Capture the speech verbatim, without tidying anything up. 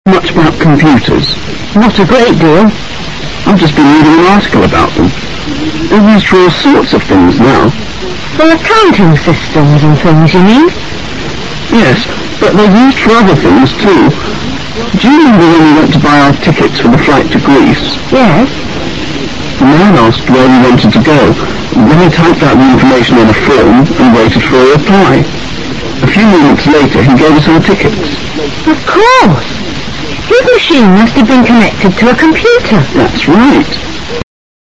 Much about computers? Not a great deal. I've just been reading an article about them. They're used for all sorts of things now. For accounting systems and things, you mean? Yes, but they're used for other things too. Do you remember when we went to buy our tickets for the flight to Greece? Yes. The man asked where we wanted to go, and then he typed out the information on a form and waited for a reply. A few minutes later, he gave us our tickets. Of course. His machine must have been connected to a computer. That's right.